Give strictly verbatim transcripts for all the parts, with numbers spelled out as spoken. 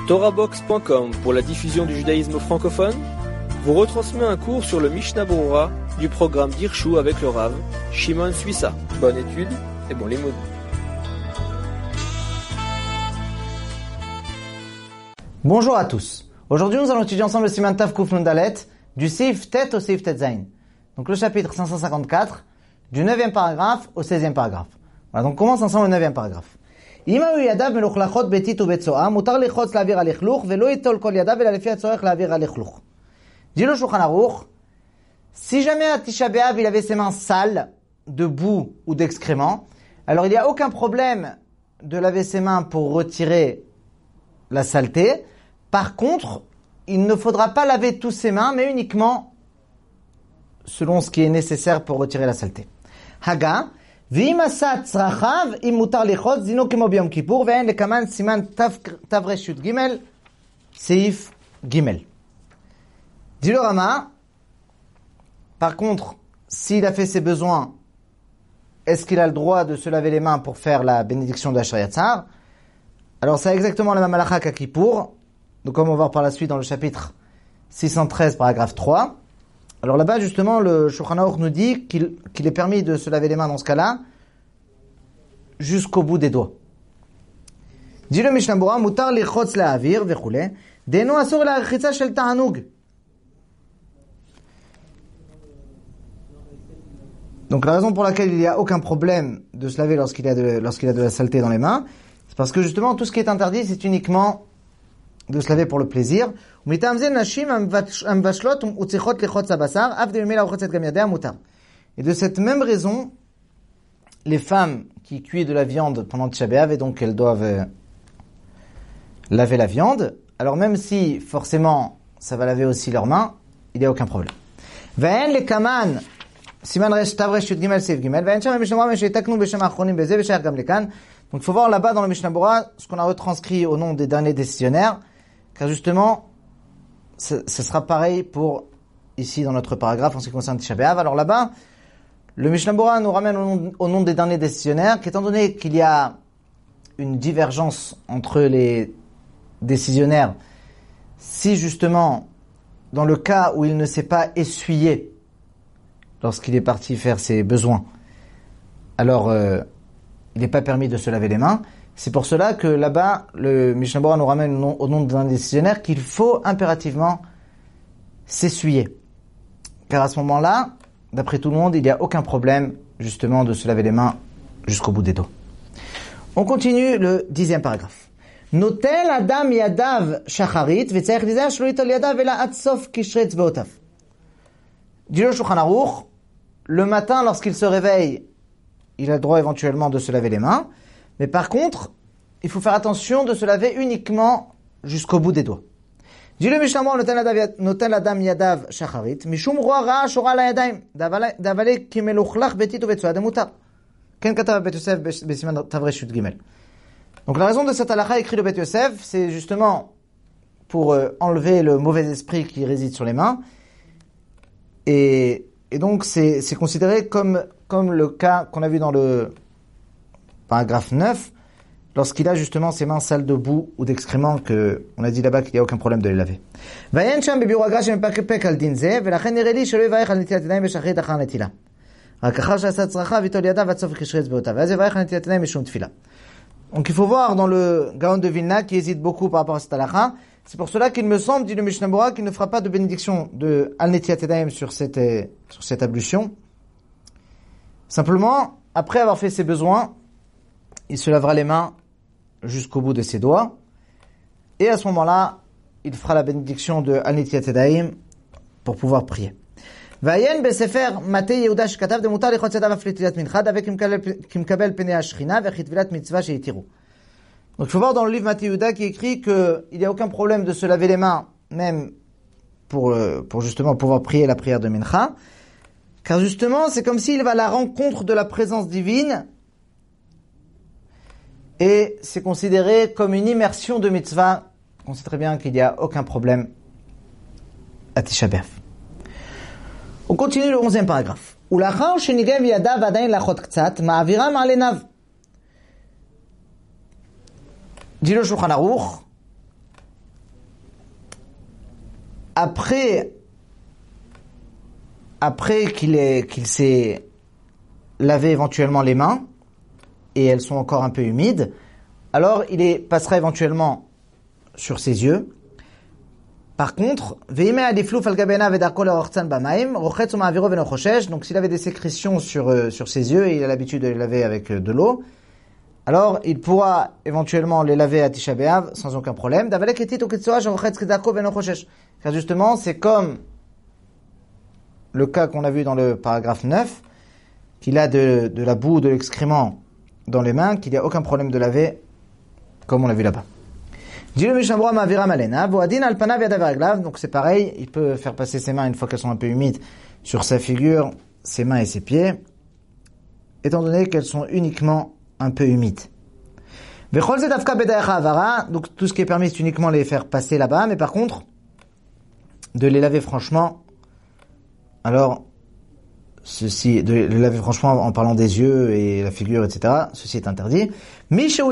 Torahbox point com pour la diffusion du judaïsme francophone vous retransmet un cours sur le Mishnah Berurah du programme d'Hirshu avec le Rav Shimon Suissa. Bonne étude et bon limoud. Bonjour à tous. Aujourd'hui, nous allons étudier ensemble le Siman Tav Kuf Nun Dalet du Seif Tet au Seif Tet Zayin. Donc le chapitre cinq cent cinquante-quatre du neuvième paragraphe au seizième paragraphe. Voilà, donc on commence ensemble le neuvième paragraphe. אם היו ידיו מלוכלכות ביתית ובצואה, מותר ללחוץ לאוויר הלכלוך, ולא ייטול כל ידיו, אלא לפי הצורך לאוויר הלכלוך. Dit le Shulchan Aruch, si jamais à Tisha B'Av il avait ses mains sales, de boue ou d'excréments, alors il n'y a aucun problème de laver ses mains pour retirer la saleté. Par contre, il ne faudra pas laver tous ses mains, mais uniquement selon ce qui est nécessaire pour retirer la saleté. Haga, ואם עשה צרכיו, אם מותר לחוץ, דינו כמו ביום כיפור, ואין לקמן סימן תר"י ג' סעיף ג'. Dit le Rama, par contre, s'il a fait ses besoins, est-ce qu'il a le droit de se laver les mains pour faire la bénédiction de Asher Yatzar? Alors c'est exactement la même halakha qu'à Kippour, donc comme on va voir par la suite dans le chapitre six cent treize, paragraphe trois. Alors là-bas, justement, le Shulchan Aruch nous dit qu'il, qu'il est permis de se laver les mains dans ce cas-là jusqu'au bout des doigts. Dit le Mishnah Berurah, mutar lichotz la'avir v'chule, de'eno asur la'achitza shel ta'anug. Donc la raison pour laquelle il n'y a aucun problème de se laver lorsqu'il y a de, lorsqu'il y a de la saleté dans les mains, c'est parce que justement tout ce qui est interdit, c'est uniquement de se laver pour le plaisir. Et de cette même raison, les femmes qui cuisent de la viande pendant Tisha B'Av, et donc elles doivent euh, laver la viande, alors même si forcément ça va laver aussi leurs mains, il n'y a aucun problème. Donc il faut voir là-bas dans le Mishnah Berurah ce qu'on a retranscrit au nom des derniers décisionnaires, car justement ce, ce sera pareil pour ici dans notre paragraphe en ce qui concerne Tisha B'Av. Alors là-bas, le Mishnah Berurah nous ramène au nom, au nom des derniers décisionnaires, qu'étant donné qu'il y a une divergence entre les décisionnaires, si justement dans le cas où il ne s'est pas essuyé lorsqu'il est parti faire ses besoins, alors euh, il n'est pas permis de se laver les mains. C'est pour cela que là-bas, le Mishnah Berurah nous ramène au nom, au nom d'un décisionnaire qu'il faut impérativement s'essuyer. Car à ce moment-là, d'après tout le monde, il n'y a aucun problème justement de se laver les mains jusqu'au bout des doigts. On continue le dixième paragraphe. Notel adam yadav shacharit v'tzarich lizar shelo yitol yadav ela ad sof kishre etzbaotav. Dit le Shulchan Aruch, le matin lorsqu'il se réveille, il a le droit éventuellement de se laver les mains, mais par contre, il faut faire attention de se laver uniquement jusqu'au bout des doigts. Dit le Mishnah Berurah, notel adam yadav shacharit, mishum roa ra'a shora la yadayim, davale ki meluchlach betit uvetzoa demutar. Ken katav Bet Yosef besiman tavre shut gimel. Donc la raison de cette halakha écrit le Bet Yosef, c'est justement pour euh, enlever le mauvais esprit qui réside sur les mains, et, et donc c'est, c'est considéré comme, comme le cas qu'on a vu dans le paragraphe neuf, lorsqu'il a justement ses mains sales de boue ou d'excréments, que on a dit là-bas qu'il n'y a aucun problème de les laver. Donc il faut voir dans le Gaon de Vilna qui hésite beaucoup par rapport à cette halakha. C'est pour cela qu'il me semble, dit le Mishnah Berurah, qu'il ne fera pas de bénédiction de Al Netilat Yadayim sur cette, sur cette ablution. Simplement, après avoir fait ses besoins, il se lavera les mains jusqu'au bout de ses doigts. Et à ce moment-là, il fera la bénédiction de Al Netilat Yadayim pour pouvoir prier. Vayen besefer Matei Yehuda shekatav de mutar lichotz yadav af letilat mincha avec ki mekabel penei hashchina vechitvilat mitzvah sheitiru. Donc il faut voir dans le livre Matei Yehuda qui écrit qu'il n'y a aucun problème de se laver les mains, même pour, pour justement pouvoir prier la prière de mincha, car justement c'est comme s'il va à la rencontre de la présence divine, et c'est considéré comme une immersion de mitzvah. On sait très bien qu'il n'y a aucun problème à Tisha B'Av. On continue le onzième paragraphe. ולאחר שניגב ידיו עדיין לאחות קצת, מעבירם על עיניו. Dit le Shulchan Aruch, après, après qu'il ait, qu'il s'est lavé éventuellement les mains, et elles sont encore un peu humides, alors il les passera éventuellement sur ses yeux. Par contre, donc s'il avait des sécrétions sur, euh, sur ses yeux et il a l'habitude de les laver avec euh, de l'eau, alors il pourra éventuellement les laver à Tisha B'Av sans aucun problème. Car justement, c'est comme le cas qu'on a vu dans le paragraphe neuf, qu'il a de, de la boue, de l'excrément dans les mains, qu'il n'y a aucun problème de laver, comme on l'a vu là-bas. Donc c'est pareil, il peut faire passer ses mains une fois qu'elles sont un peu humides sur sa figure, ses mains et ses pieds, étant donné qu'elles sont uniquement un peu humides. Donc tout ce qui est permis, c'est uniquement les faire passer là-bas, mais par contre, de les laver franchement, alors ceci, de les laver franchement en parlant des yeux et la figure, et cetera, ceci est interdit. Dit le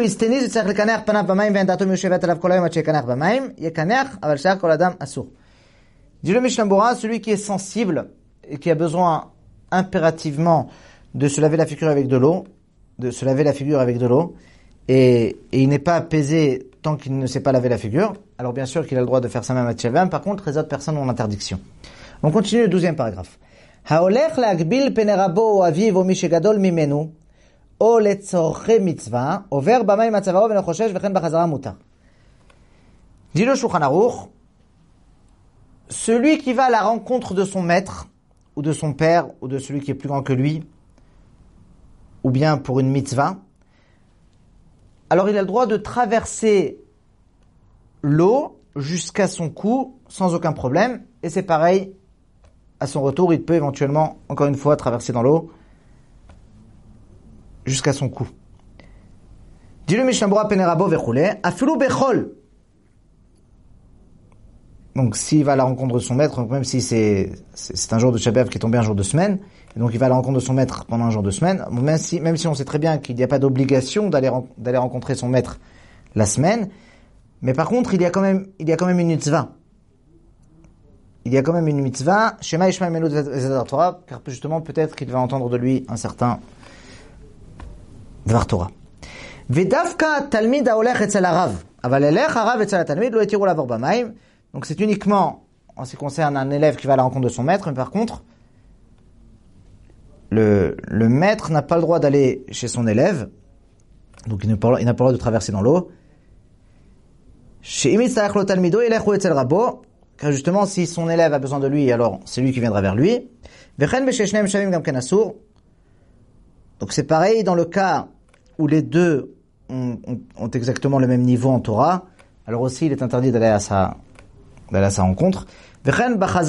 Mishnah Berurah, celui qui est sensible et qui a besoin impérativement de se laver la figure avec de l'eau, de se laver la figure avec de l'eau, et, et il n'est pas apaisé tant qu'il ne sait pas laver la figure, alors bien sûr qu'il a le droit de faire ça même à Tisha B'Av. Par contre, les autres personnes ont l'interdiction. On continue le douzième paragraphe. Haolech להגביל פני רבו או אביו או מי שגדול ממנו או לצורכי מצווה עובר במים עד צווארו ואינו חושש וכן בחזרה מותר. Dit le Shulchan Aruch, celui qui va à la rencontre de son maître ou de son père ou de celui qui est plus grand que lui ou bien pour une mitzvah, alors il a le droit de traverser l'eau jusqu'à son cou sans aucun problème, et c'est pareil. À son retour, il peut éventuellement, encore une fois, traverser dans l'eau jusqu'à son cou. Dit le Mishnah Berurah Penerabo Vechule, Afilu Bechol. Donc, s'il va à la rencontre de son maître, donc même si c'est, c'est, c'est un jour de Tisha B'Av qui est tombé un jour de semaine, et donc il va à la rencontre de son maître pendant un jour de semaine, même si, même si on sait très bien qu'il n'y a pas d'obligation d'aller, d'aller rencontrer son maître la semaine, mais par contre, il y a quand même, il y a quand même une mitzvah. Il y a quand même une mitzvah, Shema Yishma Imenu Dvar Torah, car justement, peut-être qu'il va entendre de lui un certain Dvar Torah. Vedavka Talmid Haolech Etzel Harav, Aval Elech Harav Etzel Talmid Lo Yetiru Lavor B'Mayim. Donc c'est uniquement en ce qui concerne un élève qui va à la rencontre de son maître, mais par contre, le, le maître n'a pas le droit d'aller chez son élève, donc il n'a pas, il n'a pas le droit de traverser dans l'eau. Chez Imit Sarach Lo Talmido Elechu Etzel Rabo, car justement, si son élève a besoin de lui, alors c'est lui qui viendra vers lui. Donc c'est pareil dans le cas où les deux ont, ont, ont exactement le même niveau en Torah, alors aussi il est interdit d'aller à sa, d'aller à sa rencontre. Donc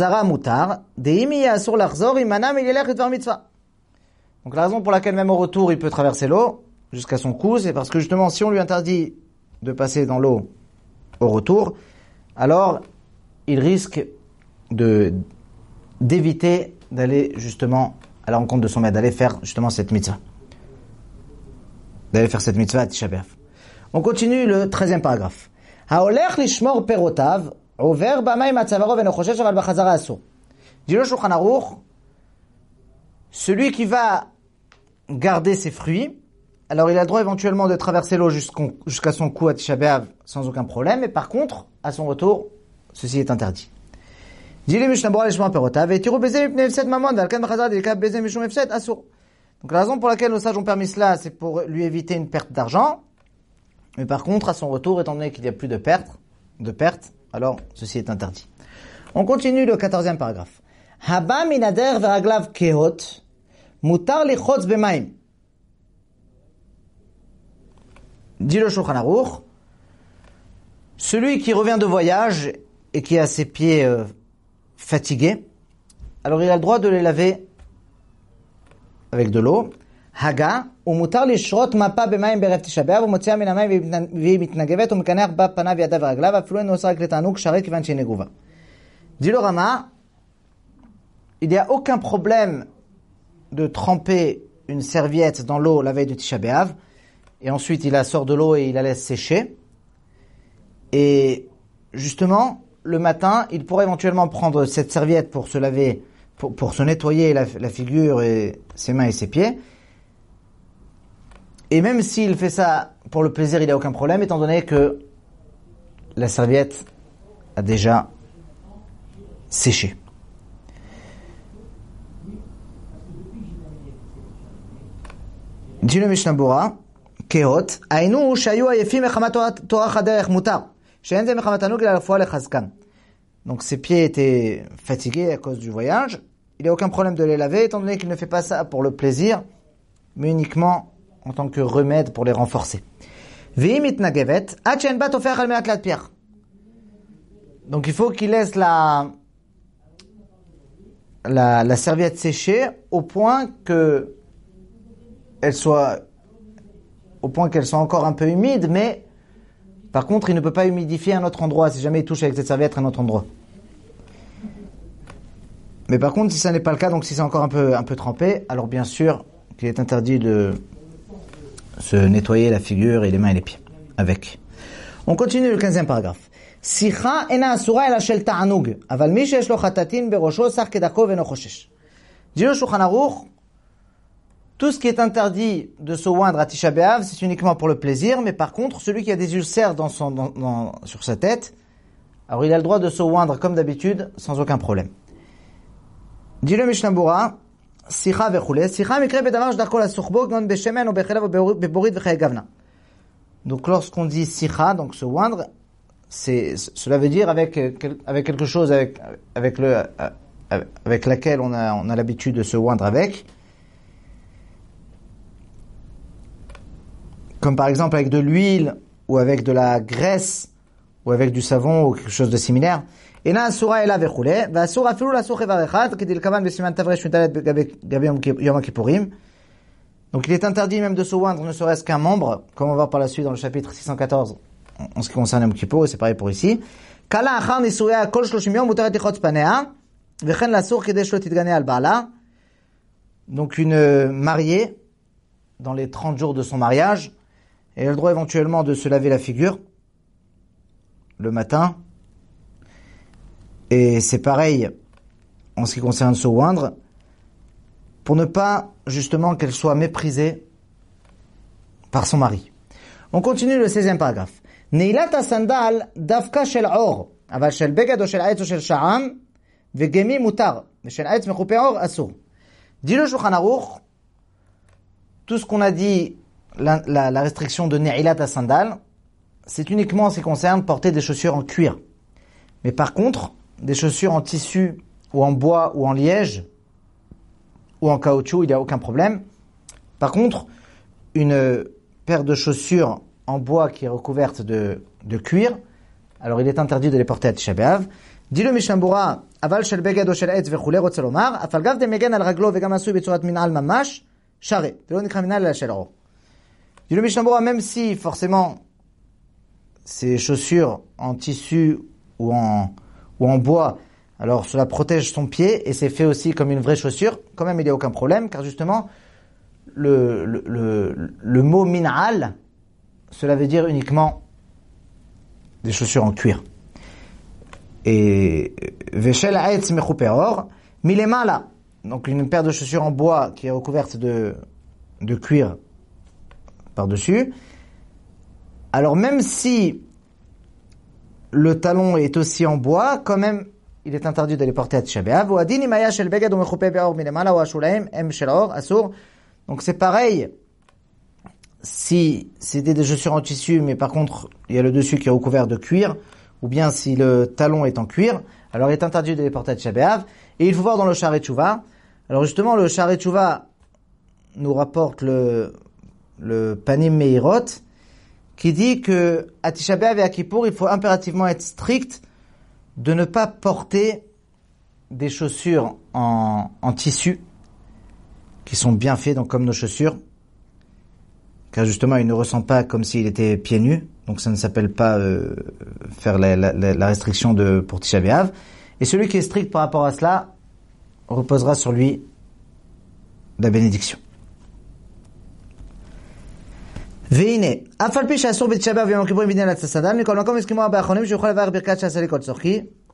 la raison pour laquelle même au retour il peut traverser l'eau jusqu'à son cou, c'est parce que justement si on lui interdit de passer dans l'eau au retour, alors il risque de, d'éviter d'aller justement à la rencontre de son maître, d'aller faire justement cette mitzvah. D'aller faire cette mitzvah à Tisha B'Av. On continue le treizième paragraphe. Haolech lishmor perotav, over b'mayim atzavaro ve'no choshesh aval b'chazara asur. Dit le Shulchan Aruch, celui qui va garder ses fruits, alors il a le droit éventuellement de traverser l'eau jusqu'à son cou à Tisha B'Av sans aucun problème, mais par contre, à son retour, ceci est interdit. Dit le Mishnah Berurah lishmor perotav ve'tiru bezeh mipnei hefsed mamon ve'alken b'chazara delika bezeh mishum hefsed asur. Donc la raison pour laquelle nos sages ont permis cela, c'est pour lui éviter une perte d'argent. Mais par contre, à son retour, étant donné qu'il n'y a plus de perte, de perte, alors ceci est interdit. On continue le quatorzième paragraphe. Haba minader veraglav kehot, mutar lichotz b'mayim. Dit le Shulchan Aruch, celui qui revient de voyage et qui a ses pieds euh, fatigués, alors il a le droit de les laver avec de l'eau. Haga, umutar lishrot mapa b'mayim berev Tisha B'Av, umotzia min hamayim v'hi mitnagevet, umekaneach ba panav yadav v'raglav, afilo en osar kletanuk sharet kivan she'ei neguva. Dit le Rama, il n'y a aucun problème de tremper une serviette dans l'eau la veille de Tisha B'Av, et ensuite il la sort de l'eau et il la laisse sécher. Et justement, le matin, il pourrait éventuellement prendre cette serviette pour se laver, pour, pour se nettoyer la, la figure et ses mains et ses pieds. Et même s'il fait ça pour le plaisir, il n'y a aucun problème, étant donné que la serviette a déjà séché. Dit le Mishnah Bura, Kehot, Ainu shayu ayefim mechamat torach haderech mutar, she'en ze mechamat hanug ila refuah lechazkan. Donc ses pieds étaient fatigués à cause du voyage. Il n'y a aucun problème de les laver, étant donné qu'il ne fait pas ça pour le plaisir, mais uniquement en tant que remède pour les renforcer. Ve'im itnagevet, ad she'en bat ofech al me'at latpiach. Donc il faut qu'il laisse la, la, la serviette sécher au point que elle soit, au point qu'elle soit encore un peu humide, mais par contre il ne peut pas humidifier un autre endroit si jamais il touche avec cette serviette un autre endroit. Mais par contre si ça n'est pas le cas, donc si c'est encore un peu, un peu trempé, alors bien sûr qu'il est interdit de se nettoyer la figure et les mains et les pieds avec. On continue le quinzième paragraphe. Sicha ena asura ela shel ta'anug, aval mi sheyesh lo chatatin berosho sach kedako ve'no choshesh. Dit le Shulchan Aruch, tout ce qui est interdit de se oindre à Tisha B'Av, c'est uniquement pour le plaisir, mais par contre, celui qui a des ulcères dans son, dans, dans, sur sa tête, alors il a le droit de se oindre comme d'habitude, sans aucun problème. Dit le Mishnah Bura, Sicha vechule, Sicha mikre bedavar shdarko la suchbo, gnon beshemen, ou bechelav, ou beborit vechaya gavna. Donc lorsqu'on dit Sicha, donc se oindre, c'est, cela veut dire avec, avec quelque chose avec, avec, le, avec laquelle on a, on a l'habitude de se oindre avec. Comme par exemple avec de l'huile, ou avec de la graisse, ou avec du savon, ou quelque chose de similaire. Et là, asura ela vechule, va asura filu la suche varechad, kedil kavan besiman tavresh mitalet gabi yom kippurim. Donc il est interdit même de se oindre ne serait-ce qu'un membre, comme on va voir par la suite dans le chapitre six cent quatorze, en ce qui concerne Yom Kippour, et c'est pareil pour ici. Kala achar nisuya kol shloshim yom mutaret lichotz panea, vechen lasur kedei shlo titgane al ba'ala. Donc une mariée, dans les trente jours de son mariage, elle a le droit éventuellement de se laver la figure le matin. Et c'est pareil en ce qui concerne se oindre, pour ne pas justement qu'elle soit méprisée par son mari. On continue le seizième paragraphe. Neilat asandal davka shel or, aval shel begad o shel aetz o shel sha'am, vegemi mutar, shel aetz mechupe or asur. Dit le Shulchan Aruch, tout ce qu'on a dit, la, la, la restriction de Neilat asandal, c'est uniquement en ce qui concerne porter des chaussures en cuir. Mais par contre, des chaussures en tissu, ou en bois, ou en liège, ou en caoutchouc, il n'y a aucun problème. Par contre, une paire de chaussures en bois qui est recouverte de, de cuir, alors il est interdit de les porter à Tisha B'Av. Dit le Mishnah Bura, aval shel beged o shel etz vechule rotze lomar, afal gav de megen al raglo vegam asui betzurat minal mamash, share, velo nikra minal la shel or. Dit le Mishnah Bura, même si forcément ces chaussures en tissu ou en, ou en bois, alors cela protège son pied et c'est fait aussi comme une vraie chaussure, quand même il n'y a aucun problème, car justement le, le, le, le mot min'al, cela veut dire uniquement des chaussures en cuir. Et veshel aetz mechupe or, milemala, donc une paire de chaussures en bois qui est recouverte de, de cuir par-dessus. Alors même si le talon est aussi en bois, quand même il est interdit de les porter à Tisha B'Av. Donc c'est pareil si c'était des chaussures en tissu, mais par contre il y a le dessus qui est recouvert de cuir, ou bien si le talon est en cuir, alors il est interdit de les porter à Tisha B'Av. Et il faut voir dans le Sha'arei Teshuvah. Alors justement le Sha'arei Teshuvah nous rapporte le, le Panim Meirot, qui dit que à Tisha B'Av et à Kippour, il faut impérativement être strict de ne pas porter des chaussures en, en tissu, qui sont bien faits, donc comme nos chaussures, car justement, il ne ressent pas comme s'il était pieds nus, donc ça ne s'appelle pas euh, faire la, la, la restriction de, pour Tisha B'Av. Et celui qui est strict par rapport à cela, reposera sur lui la bénédiction. והנה, אף על פי שאסור בתשעה באב ויום הכיפורים בדין על הסנדל, מכל מקום הסכימו הרבה האחרונים שיוכל לברך ברכת שעשה לכל צורכי,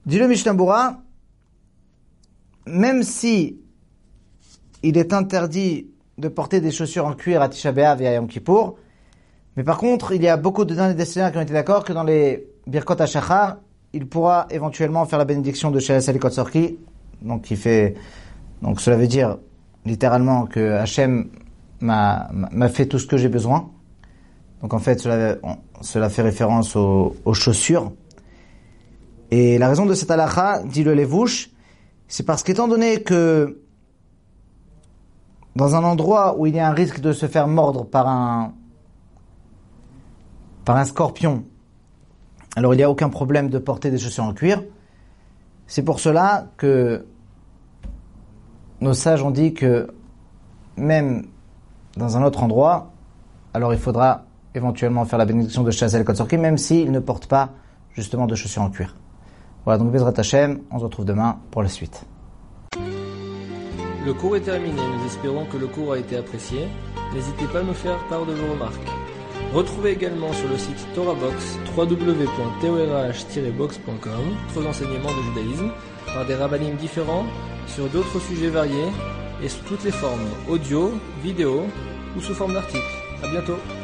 Dit le Mishnah Berurah, même si il est interdit de porter des chaussures en cuir à Tisha B'Av et à Yom Kippour, mais par contre, il y a beaucoup de derniers décisionnaires qui ont été d'accord que dans les Birkot HaShachar, il pourra éventuellement faire la bénédiction de Shel Salikot Sorki, donc qui fait, donc cela veut dire littéralement que Hachem m'a, m'a fait tout ce que j'ai besoin. Donc en fait, cela, on, cela fait référence aux, aux chaussures. Et la raison de cette halakha, dit le Levouche, c'est parce qu'étant donné que dans un endroit où il y a un risque de se faire mordre par un par un scorpion, alors il n'y a aucun problème de porter des chaussures en cuir. C'est pour cela que nos sages ont dit que même dans un autre endroit, alors il faudra éventuellement faire la bénédiction de Shel Salikot Sorki, même s'il ne porte pas justement de chaussures en cuir. Voilà, donc Bezrat Hashem, on se retrouve demain pour la suite. Le cours est terminé, nous espérons que le cours a été apprécié. N'hésitez pas à nous faire part de vos remarques. Retrouvez également sur le site TorahBox, w w w point torah tiret box point com, d'autres enseignements de judaïsme par des rabbinim différents sur d'autres sujets variés et sous toutes les formes, audio, vidéo ou sous forme d'articles. À bientôt.